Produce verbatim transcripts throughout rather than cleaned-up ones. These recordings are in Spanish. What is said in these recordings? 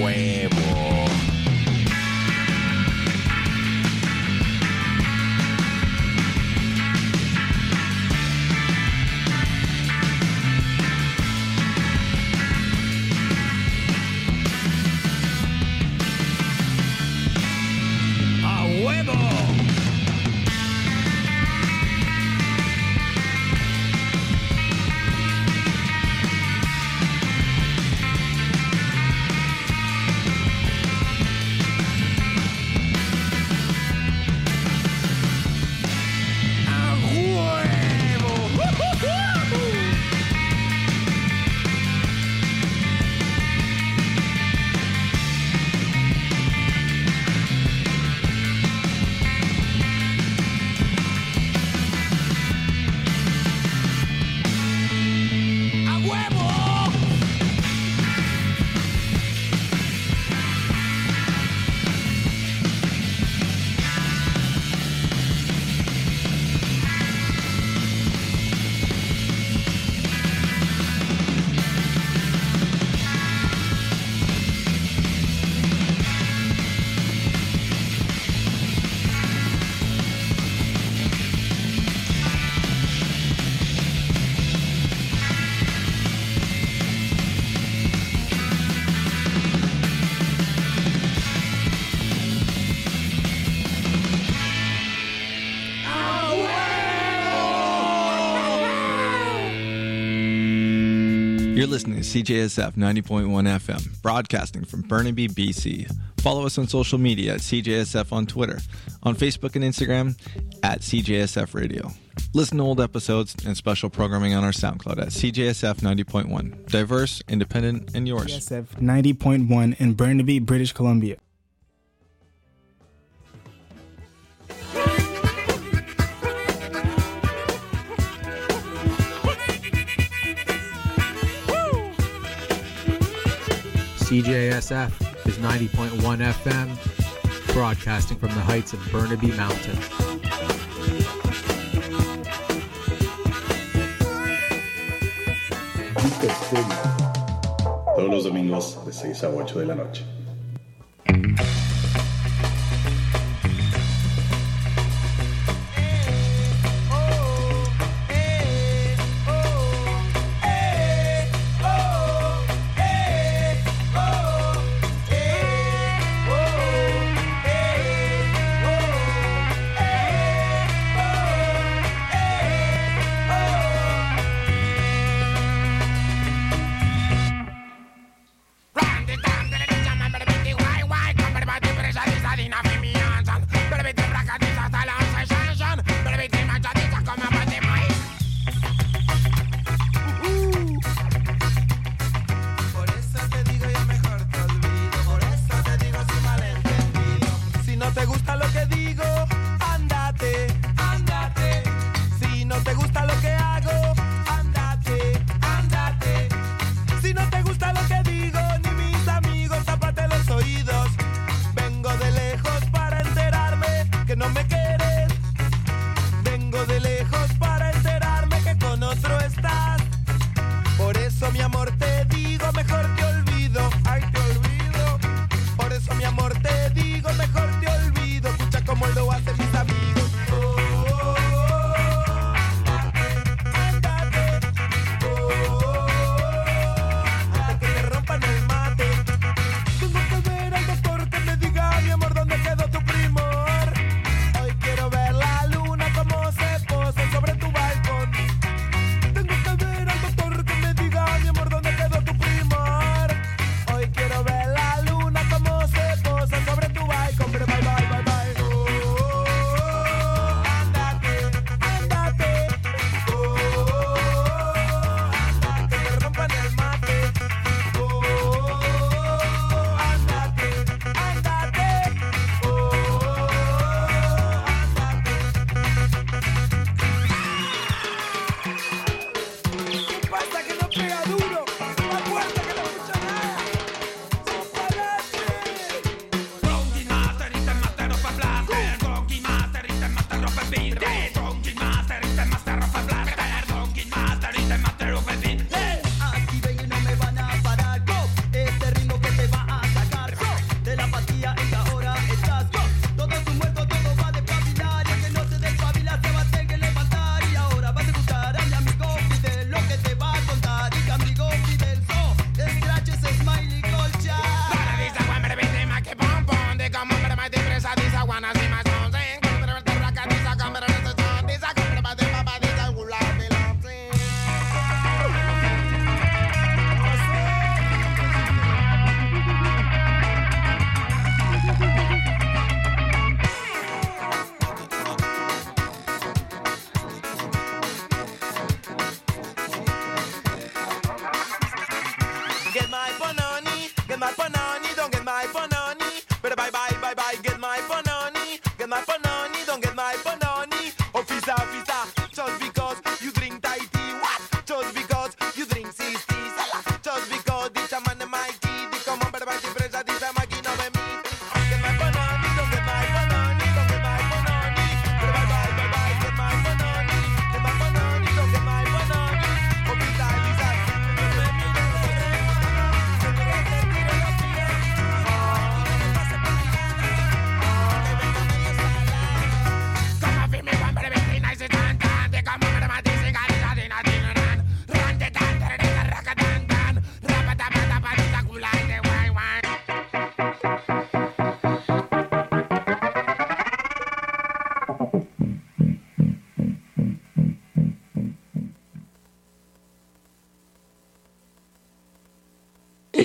huevo. You're listening to C J S F ninety point one F M, broadcasting from Burnaby, B C. Follow us on social media at C J S F on Twitter, on Facebook and Instagram at C J S F Radio. Listen to old episodes and special programming on our SoundCloud at C J S F ninety point one. Diverse, independent, and yours. C J S F ninety point one in Burnaby, British Columbia. C J S F is ninety point one F M, broadcasting from the heights of Burnaby Mountain. Todos los domingos de seis a ocho de la noche. Round and down,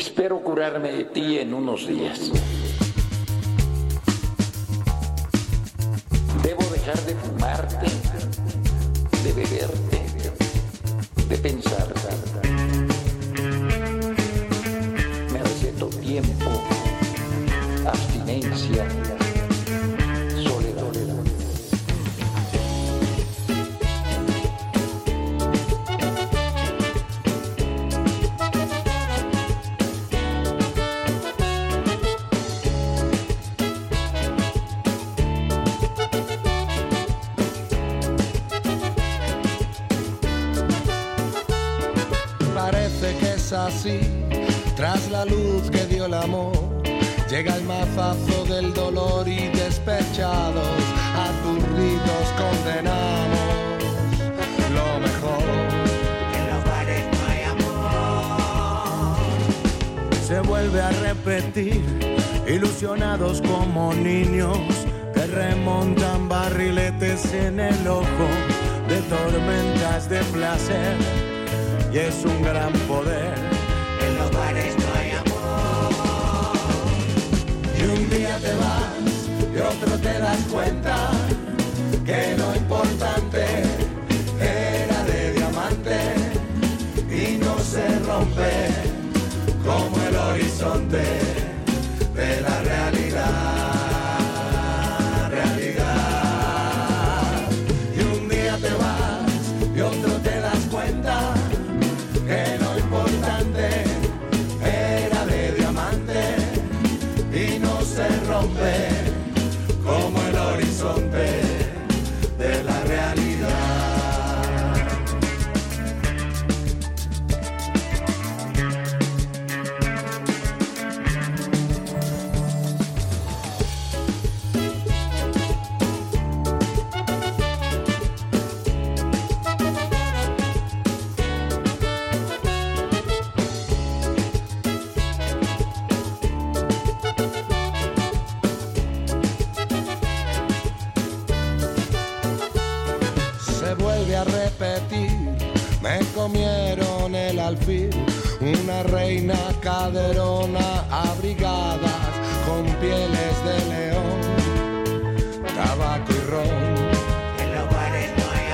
Espero curarme de ti en unos días. Debo dejar de fumarte, de beberte, de pensar. Me receto tiempo, abstinencia, soledad. Así, tras la luz que dio el amor, llega el mazazo del dolor y despechados, aturdidos condenamos lo mejor. En los bares no hay amor. Se vuelve a repetir, ilusionados como niños que remontan barriletes en el ojo de tormentas de placer. Y es un gran poder. En los bares no hay amor. Y un día te vas y otro te das cuenta que lo importante era de diamante y no se rompe como el horizonte de la realidad, realidad. Y un día te vas y otro te das cuenta que lo importante era de diamante y no se rompe como el horizonte de la realidad. Me comieron el alfil, una reina caderona, abrigadas con pieles de león, tabaco y ron. En los bares no hay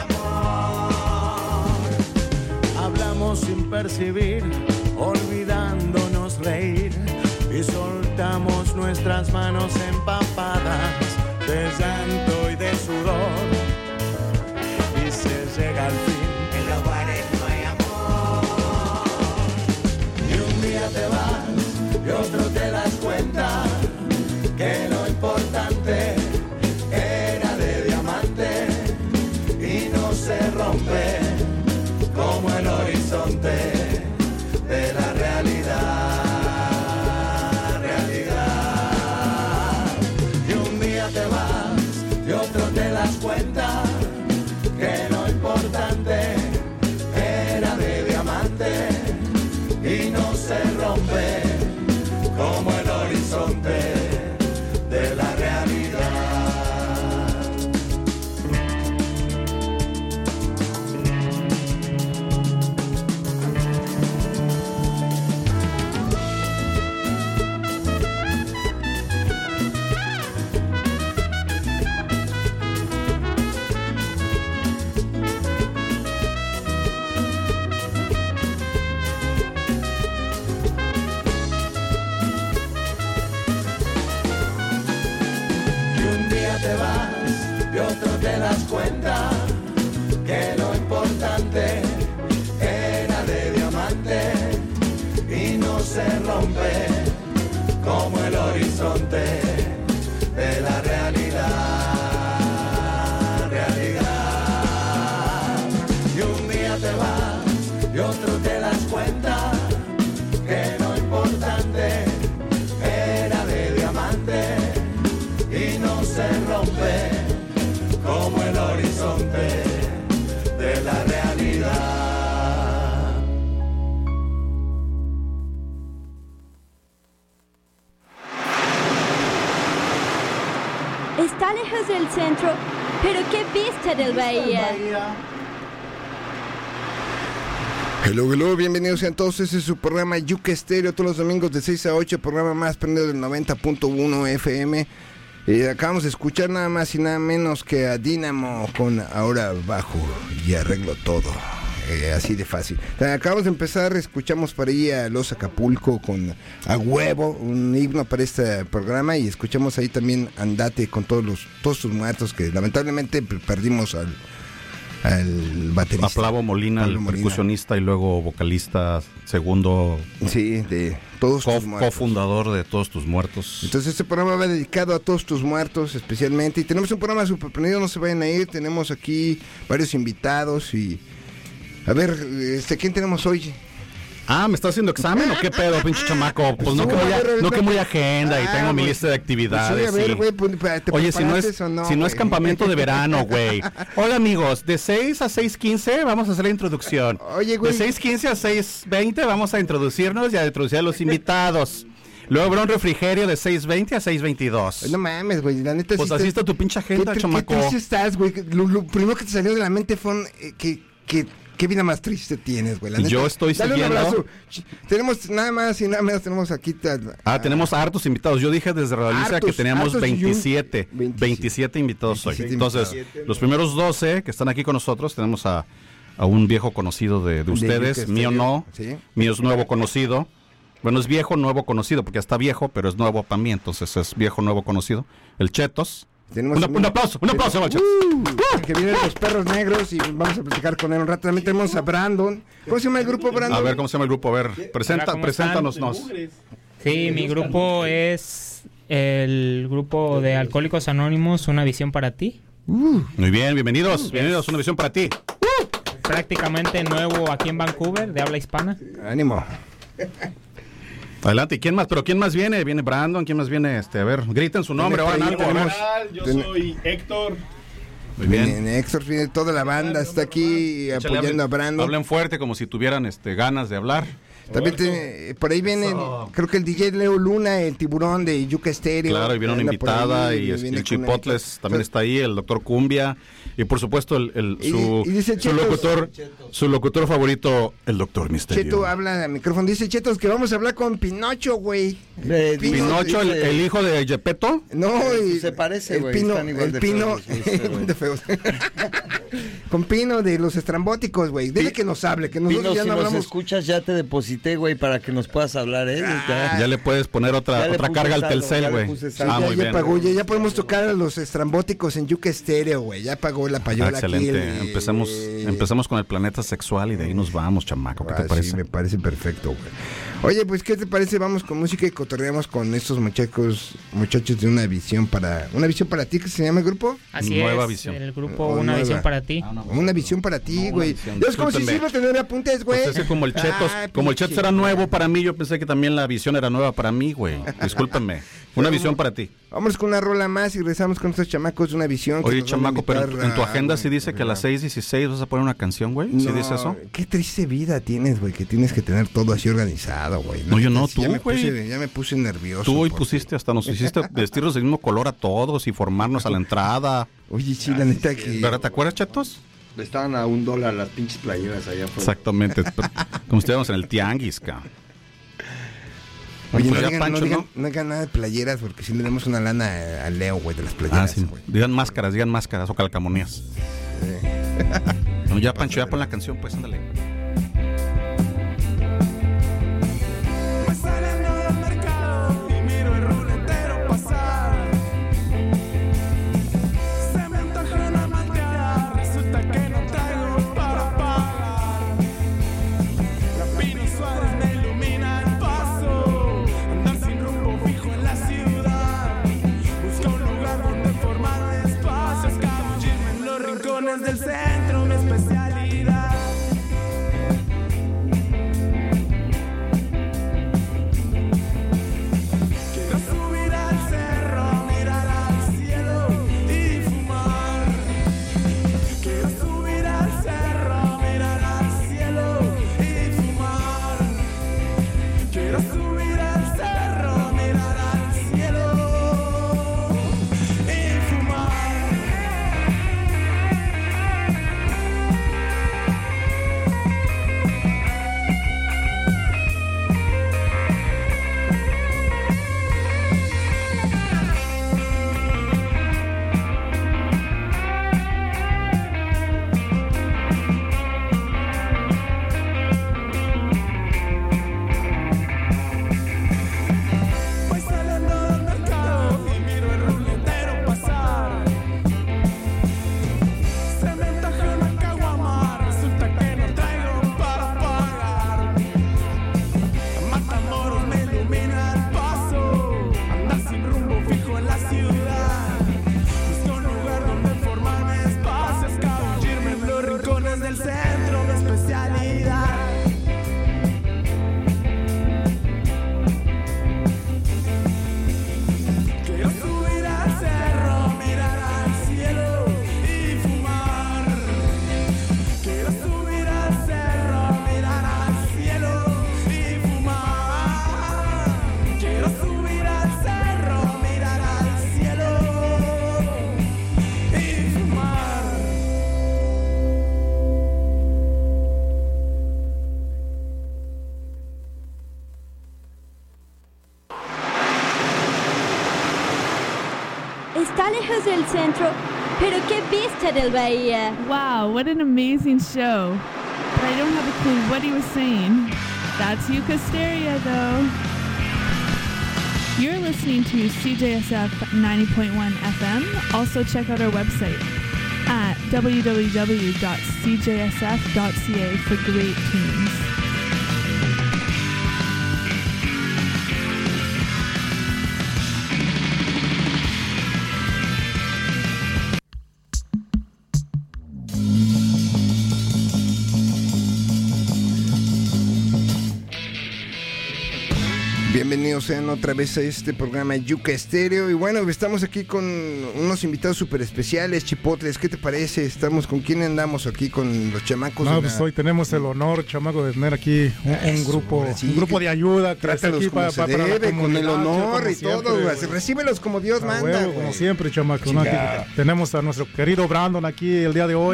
amor. Hablamos sin percibir, olvidándonos reír, y soltamos nuestras manos empapadas de llanto y de sudor. Y se llega al fin. En los bares no hay amor. Y un día te vas y otro te das cuenta que lo importante era de diamante y no se rompe como el horizonte de la realidad, realidad. Y un día te vas y otro te das cuenta que lo importante era de diamante y no se rompe como el horizonte de la realidad. Te vas y otro te das cuenta que lo importante era de diamante y no se rompe como el horizonte de la realidad, realidad. Y un día te vas y otro te das cuenta que lo importante era de diamante y no se rompe como el horizonte de la realidad. Está lejos del centro, pero qué vista del bahía. Hello, hello, bienvenidos sean todos. Este es su programa Yuca Estéreo, todos los domingos de seis a ocho, programa más prendido del noventa punto uno F M. Eh, acabamos de escuchar nada más y nada menos que a Dynamo con Ahora Bajo y Arreglo Todo. Eh, así de fácil. Acabamos de empezar, escuchamos por ahí a Los Acapulco con A Huevo, un himno para este programa, y escuchamos ahí también Andate con todos los todos sus muertos, que lamentablemente perdimos al al baterista. A Plavo Molina, Pablo el Molina. percusionista y luego vocalista, segundo. Sí, de todos co- tus muertos. cofundador de Todos Tus Muertos. Entonces este programa va dedicado a todos tus muertos especialmente, y tenemos un programa súper prendido, no se vayan a ir, tenemos aquí varios invitados y... A ver, este, ¿quién tenemos hoy? Ah, ¿me estás haciendo examen o qué pedo, pinche chamaco? Pues no que voy a, no que voy a agenda y Ah, tengo mi güey. lista de actividades. Pues sí, a ver, y- güey, pues, ¿te Oye, si no es, preparaste o no, si no es güey? campamento de verano, güey. Hola, amigos, de seis a seis quince vamos a hacer la introducción. Oye, güey. De seis quince a seis veinte vamos a introducirnos y a introducir a los invitados. Luego habrá un refrigerio de seis veinte a seis veintidós. No mames, güey, la neta Pues sí así está- está tu pinche ¿Qué, agenda, tri- chamaco. qué triste estás, güey? Lo, lo primero que te salió de la mente fue un, eh, que, que, qué vida más triste tienes, güey. La neta. Yo estoy Dale siguiendo- un abrazo. Ch- Tenemos nada más y nada menos, tenemos aquí... ta- Ah, a- tenemos hartos invitados. Yo dije desde Realiza Hartos, que teníamos hartos y un- veintisiete, veintisiete. veintisiete invitados hoy. veintisiete Entonces, invitados. los primeros doce que están aquí con nosotros, tenemos a, a un viejo conocido de, de ustedes, Yuca mío Estéreo. no, Sí. mío es nuevo conocido. Bueno, es viejo, nuevo conocido, porque ya está viejo, pero es nuevo para mí, entonces es viejo, nuevo conocido. El Chetos. Tenemos Un, un aplauso, un aplauso, al Chetos. Uh, que vienen los perros negros y vamos a platicar con él un rato. También tenemos a Brandon. ¿Cómo se llama el grupo, Brandon? A ver, ¿cómo se llama el grupo? A ver, presenta, Hola, ¿cómo preséntanos. nos. Sí, mi grupo es el grupo de Alcohólicos Anónimos, Una Visión para Ti. Muy bien, bienvenidos, bienvenidos a Una Visión para Ti. Prácticamente nuevo aquí en Vancouver, de habla hispana. Ánimo. Adelante, ¿y quién más? ¿Pero quién más viene? ¿Viene Brandon? ¿Quién más viene? Este, a ver, griten su nombre, Viene hagan por algo. ahí, a ver. tenemos- Yo Ten- soy Héctor. Muy bien. Viene Héctor, viene toda la banda, está aquí Échale, apoyando a hablen- Brandon. Hablen fuerte como si tuvieran este, ganas de hablar. También te- por ahí viene, creo que el D J Leo Luna, el tiburón de Yuca Estéreo. Claro, y viene una anda por invitada ahí, y este, viene el con una Chipotles invitada. también está ahí, el doctor Cumbia y por supuesto el, el- Y- su, y dice su Chetos. locutor su locutor favorito, el doctor Misterio. Cheto habla al micrófono, dice Chetos que vamos a hablar con Pinocho, güey. Eh, Pino- Pinocho, el, dice- el hijo de Gepetto. No, y Se parece, el güey, Pino, están igual el de Pino, feos, este, güey. de feos. Con Pino de los estrambóticos, güey. Dile que nos hable, que nosotros Pino, ya si no nos hablamos. escuchas, ya te deposité, güey, para que nos puedas hablar, ¿eh? Ya. Ya le puedes poner otra Ya le otra puse carga al saldo, ya Telcel, le güey. puse Sí, saldo. Ah, ya, muy ya bien. pagó, ya, ya podemos tocar a los estrambóticos en Yuca Estéreo, güey. Ya pagó la Ah, payola aquí. excelente. el- Empecemos, eh, empezamos con el planeta sexual y de ahí nos vamos, chamaco. ¿Qué te Ah, parece? Sí, me parece perfecto, güey. Oye, pues, ¿qué te parece? Vamos con música y cotorreamos con estos muchachos, muchachos de Una Visión para... ¿Una Visión para ti? ¿Qué se llama el grupo? Así Nueva es, Visión. el grupo Oh, Una nueva. Visión para Ti. Una Visión para ti, No, güey. una visión. Ya es como si Discúlpenme. sirve tener apuntes, güey. Pues es que como el Chetos, Ah, como el pinche. Chetos era nuevo para mí, yo pensé que también la visión era nueva para mí, güey. Discúlpenme. Una visión para ti. Vamos con una rola más y regresamos con estos chamacos de Una Visión. que Oye, nos van a chamaco, pero en tu, invitar en tu a- agenda sí dice que a las seis dieciséis vas a poner una canción, güey. ¿Sí No, dice eso? Qué triste vida tienes, güey, que tienes que tener todo así organizado, güey. No, yo no, Ya tú, me güey. puse- Ya me puse nervioso. Tú hoy porque- pusiste, hasta nos hiciste vestirnos del mismo color a todos y formarnos a la entrada. Oye, sí, la neta que... ¿Verdad? ¿Te acuerdas, Chetos? Estaban a un dólar las pinches playeras allá afuera. Exactamente. Como estuviéramos en el tianguis, cabrón. Oye, Pues no, ya digan, Pancho, no, digan, ¿no? no digan nada de playeras porque si le damos una lana a, a Leo, güey, de las Ah, playeras, sí. güey. Digan máscaras, digan máscaras o calcamonías. No, ya, Pancho, ya pon la canción, pues, ándale. Me saliendo del mercado y miro el ruletero pasar. Se me antoja una malteada, resulta que no traigo para pagar. La Pino Suárez me ilumina el paso, andar sin rumbo fijo en la ciudad. Busco un lugar donde formar espacio, escabullirme en los rincones del centro, mi especialidad. está lejos del centro, pero qué vista del bahía. Wow, what an amazing show. But I don't have a clue what he was saying. That's Yucasteria, though. You're listening to C J S F ninety point one F M. Also check out our website at w w w dot c j s f dot c a for great tunes. Bienvenidos sean otra vez a este programa Yuca Estéreo. Y bueno, estamos aquí con unos invitados súper especiales. Chipotles, ¿qué te parece? Estamos ¿Con quién andamos aquí? Con los chamacos. No, de pues la... hoy tenemos el honor, chamaco, de tener aquí un, un Eso, grupo sí, un grupo de ayuda. Trátalos como pa, se pa, debe, para la con el honor y siempre, todo. Güey. Recíbelos como Dios a manda. Huevo, como siempre, chamacos. ¿No? Tenemos a nuestro querido Brandon aquí el día de hoy.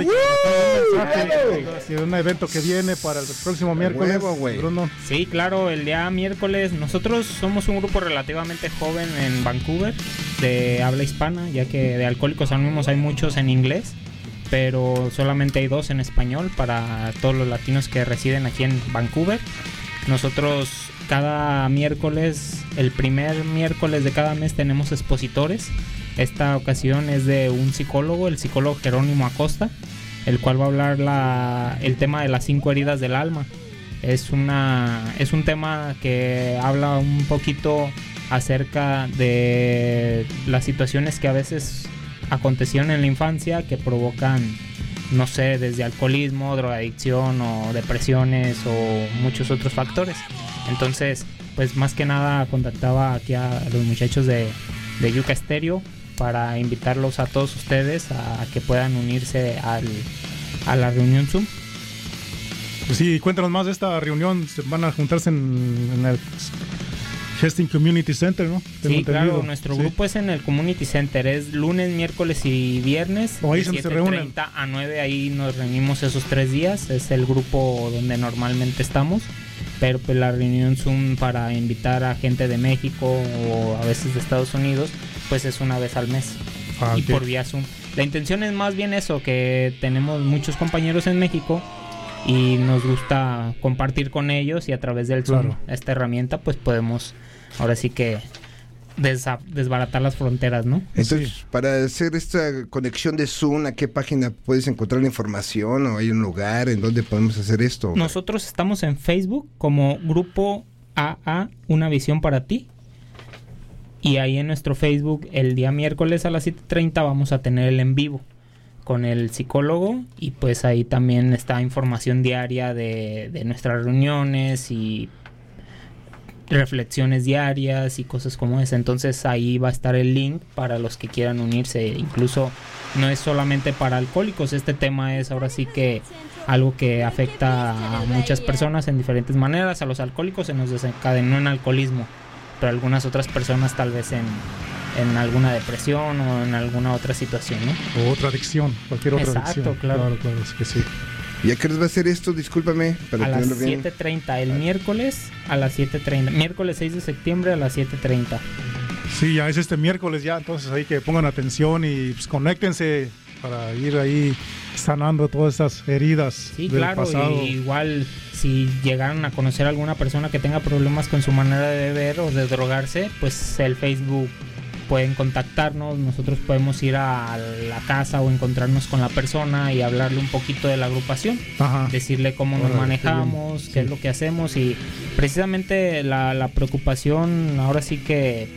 Un, un evento que viene para el próximo miércoles. Huevo, sí, claro, el día miércoles. Nosotros somos un grupo relativamente joven en Vancouver, de habla hispana, ya que de Alcohólicos Anónimos hay muchos en inglés, pero solamente hay dos en español para todos los latinos que residen aquí en Vancouver. Nosotros cada miércoles, el primer miércoles de cada mes, tenemos expositores. Esta ocasión es de un psicólogo, el psicólogo Jerónimo Acosta, el cual va a hablar la, el tema de las cinco heridas del alma. Es una es un tema que habla un poquito acerca de las situaciones que a veces acontecieron en la infancia que provocan, no sé, desde alcoholismo, drogadicción o depresiones o muchos otros factores. Entonces, pues más que nada contactaba aquí a los muchachos de, de Yuca Estéreo para invitarlos a todos ustedes a que puedan unirse al, a la reunión Zoom. Pues sí, cuéntanos más de esta reunión. Se van a juntarse en, en el Hastings Community Center, ¿no? Tengo sí, entendido. Claro, nuestro sí. grupo es en el Community Center, es lunes, miércoles y viernes. O ahí de se reúnen. siete treinta a nueve, ahí nos reunimos esos tres días, es el grupo donde normalmente estamos. Pero pues la reunión Zoom para invitar a gente de México o a veces de Estados Unidos, pues es una vez al mes. Ah, y okay. Por vía Zoom. La intención es más bien eso, que tenemos muchos compañeros en México y nos gusta compartir con ellos, y a través del Zoom, claro, esta herramienta, pues podemos ahora sí que desa- desbaratar las fronteras, ¿no? Entonces, sí. Para hacer esta conexión de Zoom, ¿a qué página puedes encontrar la información? ¿O hay un lugar en donde podemos hacer esto? Nosotros estamos en Facebook como Grupo A A, Una Visión para Ti. Y ahí en nuestro Facebook, el día miércoles a las siete treinta vamos a tener el en vivo con el psicólogo, y pues ahí también está información diaria de, de nuestras reuniones y reflexiones diarias y cosas como esa. Entonces ahí va a estar el link para los que quieran unirse. Incluso no es solamente para alcohólicos, este tema es ahora sí que algo que afecta a muchas personas en diferentes maneras. A los alcohólicos se nos desencadenó en alcoholismo, pero algunas otras personas tal vez en, en alguna depresión o en alguna otra situación, ¿no? O otra adicción, cualquier otra Exacto, adicción. claro. Claro, claro, es que sí. ¿Y a qué hora va a ser esto? Discúlpame. Para a las bien. siete treinta, el miércoles a las siete treinta. Miércoles seis de septiembre a las siete treinta. Sí, ya es este miércoles ya, entonces ahí que pongan atención y pues, conéctense para ir ahí sanando todas estas heridas sí, del claro, pasado. Y igual si llegaron a conocer a alguna persona que tenga problemas con su manera de beber o de drogarse, pues el Facebook pueden contactarnos, nosotros podemos ir a la casa o encontrarnos con la persona y hablarle un poquito de la agrupación. Ajá. Decirle cómo nos Órale, manejamos, qué, qué sí. es lo que hacemos, y precisamente la, la preocupación ahora sí que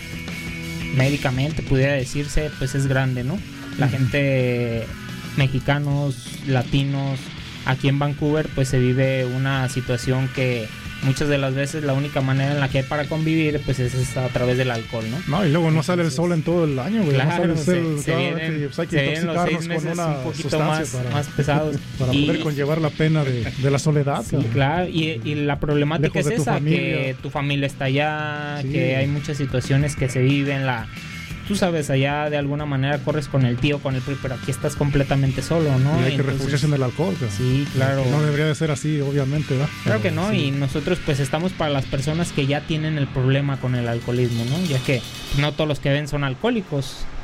médicamente pudiera decirse, pues es grande, ¿no? La uh-huh. gente, mexicanos, latinos, aquí en Vancouver pues se vive una situación que muchas de las veces la única manera en la que hay para convivir pues es a través del alcohol, ¿no? No, y luego no sale el sol en todo el año, güey. Claro, no sale el sol, se, se vienen, pues hay que se vienen los seis meses un poquito más, para, más pesados. Para y, poder conllevar la pena de, de la soledad. Sí, claro, y, y la problemática Lejos es esa, familia. que tu familia está allá, sí. que hay muchas situaciones que se viven, la... Tú sabes, allá de alguna manera corres con el tío, con el primo, pero aquí estás completamente solo, ¿no? Y hay que refugiarse en el alcohol. Claro. Sí, claro. No debería de ser así, obviamente, ¿verdad? Claro pero, que no, sí. Y nosotros pues estamos para las personas que ya tienen el problema con el alcoholismo, ¿no? Ya que no todos los que ven son alcohólicos.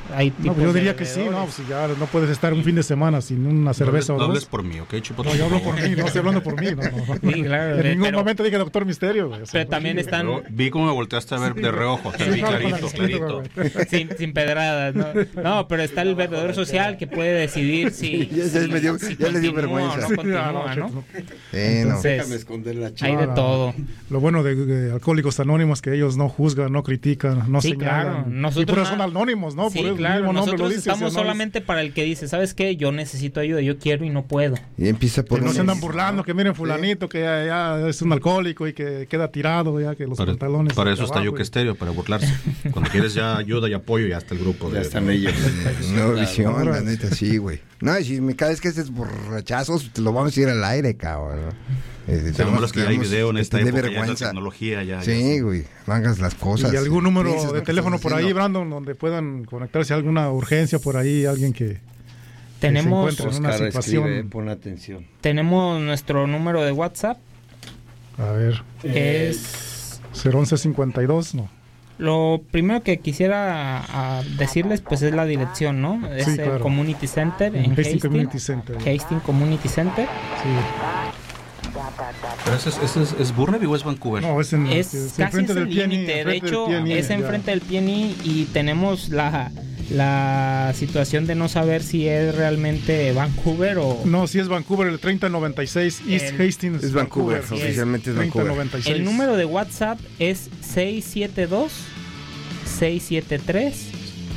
Hay No, pues yo diría que sí, no, pues ya no puedes estar un fin de semana sin una cerveza no, o no dos. hables por mí, ¿ok, Chipotle? No, yo hablo por mí, no estoy hablando por mí. No, no. Sí, claro, en eh, ningún pero, momento dije Doctor Misterio. Güey, pero también están... Pero vi cómo me volteaste a ver de reojo, te Sí, vi claro, clarito, clarito. Sin, sin pedradas, ¿no? No, pero está el verdadero social que puede decidir si... Ya, ya si, me dio- si ya le dio continúa vergüenza. o no continúa, ¿no? Sí, no. Entonces, Déjame esconder la hay chava. de todo. Lo bueno de, de Alcohólicos Anónimos que ellos no juzgan, no critican, no Sí, señalan. claro. Y Nosotros por eso na- son anónimos, ¿no? Sí, por el claro. mismo nombre Nosotros lo dice. estamos o sea, no solamente para el que dice, ¿sabes qué? Yo necesito ayuda, yo quiero y no puedo. Y empieza por Que no un- se andan burlando, que miren fulanito, que ya, ya es un alcohólico y que queda tirado, ya que los Para, pantalones... para de eso está abajo, Yuke y- Estéreo, para burlarse. Cuando quieres ya ayuda y apoyo, ya está el grupo. Ya de, están ellos. No, visión, Claro. la neta, sí, güey. No, y si me cada vez que haces borrachazos, te lo vamos a ir al aire, cabrón. ¿no? Eh, Sí, lo malo es que ya hay tenemos- video en esta te dé época, ya la vergüenza. tecnología ya... Sí, güey, no hagas las cosas. ¿Y algún número Piensas de lo que teléfono estás por ahí, haciendo. Brandon, donde puedan conectarse a alguna urgencia por ahí, alguien que, Tenemos- que se encuentre en una Oscar situación? escribe, pon atención. Tenemos nuestro número de WhatsApp. A ver, Es... cero once cincuenta y dos, ¿no? Lo primero que quisiera a, decirles pues es la dirección, ¿no? Es Sí, el claro. Community Center en Hastings Hastings. Community Center. Hastings Community Center. Sí. ¿Pero ese es, ese es, es Burnaby o es Vancouver? No, es en, Es es casi enfrente es del el P N I, límite, de enfrente del hecho P N I, es ya. enfrente del P N I y tenemos la, la situación de no saber si es realmente Vancouver o... No, sí es Vancouver, el treinta noventa y seis East El- Hastings. Es Vancouver, Sí, es. oficialmente es treinta Vancouver. noventa y seis. El número de WhatsApp es seis siete dos, seis siete tres,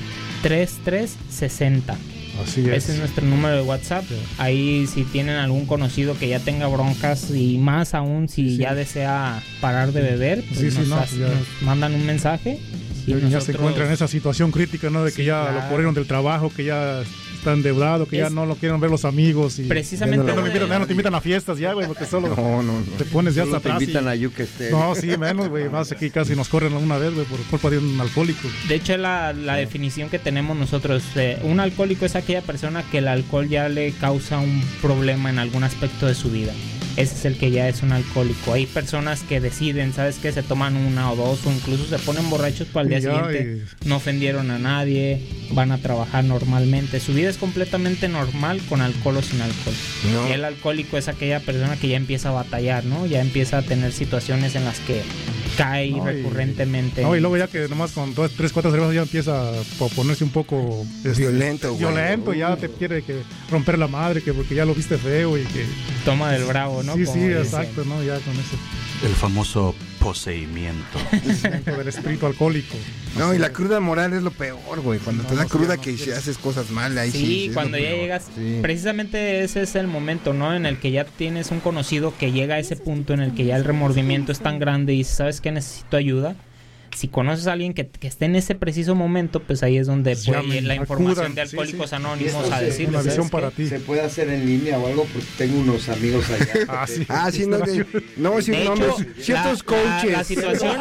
tres tres seis cero. Así es. Ese es nuestro número de WhatsApp. Ahí si tienen algún conocido que ya tenga broncas y más aún si Sí. ya desea parar de beber, pues Sí, sí, nos, no, hace- ya. nos mandan un mensaje. Y Ya, ya se nosotros- encuentra en esa situación crítica, ¿no? De que Sí, ya claro. lo corrieron del trabajo, que ya está endeudado, que ya Es- no lo quieren ver los amigos. Y Precisamente ya no, no lo invitan, de- ya no te invitan a fiestas ya, güey, porque solo No, no, no. te pones ya Solo hasta te atrás. invitan y- a Yuke Estéreo. No, sí, menos, güey, más aquí casi nos corren una vez, güey, por culpa de un alcohólico. De hecho, la, la definición que tenemos nosotros, eh, un alcohólico es aquella persona que el alcohol ya le causa un problema en algún aspecto de su vida. Ese es el que ya es un alcohólico. Hay personas que deciden, ¿sabes qué? Se toman una o dos o incluso se ponen borrachos para el día Y ya, siguiente. No ofendieron a nadie, van a trabajar normalmente. Su vida es completamente normal con alcohol o sin alcohol. No. Y el alcohólico es aquella persona que ya empieza a batallar, ¿no? Ya empieza a tener situaciones en las que cae No, y- recurrentemente. No, y luego ya que nomás con dos, tres, cuatro cervezas ya empieza a po- ponerse un poco este, Violento, güey. violento, ya te quiere que romper la madre, que porque ya lo viste feo y que... Toma del bravo, ¿no? Sí, Como sí, dicen. exacto, ¿no? Ya con ese El famoso poseimiento. momento del espíritu alcohólico. No, y la cruda moral es lo peor, güey. Cuando te No, da no, cruda no, que no. si haces cosas mal, ahí sí. Sí, sí es cuando lo ya peor. llegas, Sí. precisamente ese es el momento, ¿no? En el que ya tienes un conocido que llega a ese punto en el que ya el remordimiento es tan grande y dices, ¿sabes qué? Necesito ayuda. Si conoces a alguien que, que esté en ese preciso momento, pues ahí es donde Pues puede llamen, ir la información acudan, de sí, Alcohólicos sí. Anónimos Esto a se- decirles, una ¿sabes visión qué? para ti. Se puede hacer en línea o algo porque tengo unos amigos allá. Ah, sí. Ah, sí, no, de, no, sí, De no, hecho, no, ciertos la- coaches. la- la situación-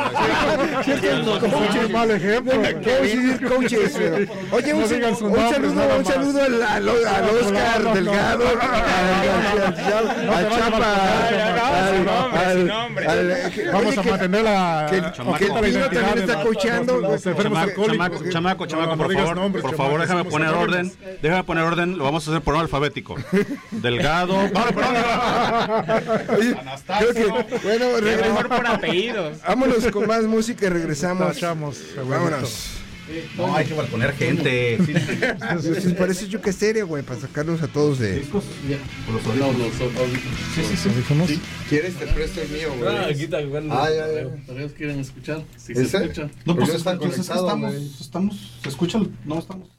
ciertos coaches. Mal ejemplo. No voy a decir coaches, pero- Oye, un, No digan sus un nombres, saludo, nada un más. saludo al, al, al Oscar No, no, no, Delgado, no, al, al, No al te vayas a Chapa, mal- al, no, nombres, al- sin nombres. al- Vamos oye, a que- mantener la... que, Chamaco. que el Pino identidad también de está los- coachando. los- los enfermos Chamaco, alcohólicos. chamaco, chamaco, chamaco, No, no por digas favor, nombres, por chamaco, favor, déjame somos poner anónimos. orden, déjame poner orden, lo vamos a hacer por orden alfabético. Delgado, no, perdón. Oye, creo que, bueno, Es regres- mejor por apellidos. vámonos con más música y regresamos. Tachamos, Vámonos. No, hay que balconear gente. Pues parece Yuke Estéreo, güey, para sacarlos a todos de... Sí, sí, sí. Audífonos. ¿Quieres? Te presto el mío, güey. Ah, aquí está jugando. Ah, ya, ya. Pero ellos quieren escuchar. Si se ¿Ese? escucha. No, pues, Pero está, está pues es que conectado, estamos, güey. estamos, se escucha, el- no estamos.